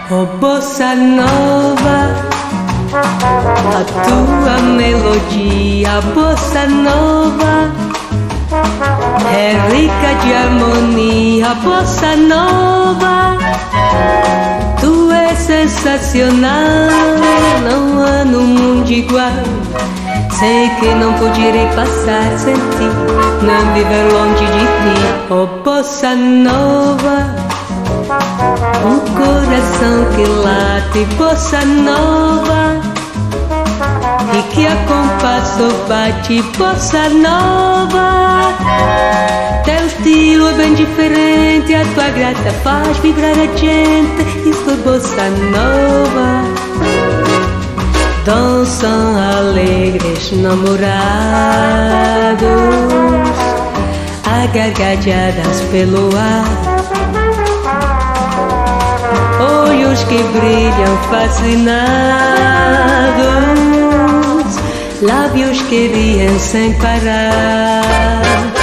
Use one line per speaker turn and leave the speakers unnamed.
Oh bossa nova, a tua melodia, bossa nova, é rica de harmonia, bossa nova. Tu és sensacional, não há no mundo igual. Sei que não poderei passar sem ti, não viver longe de ti. Oh bossa nova, um coração que late, bossa nova, e que a compasso bate, bossa nova. Teu estilo é bem diferente, a tua graça faz vibrar a gente. Isso é bossa nova. Dançam alegres namorados, a gargalhadas pelo ar, olhos que brilham fascinados, lábios que riem sem parar.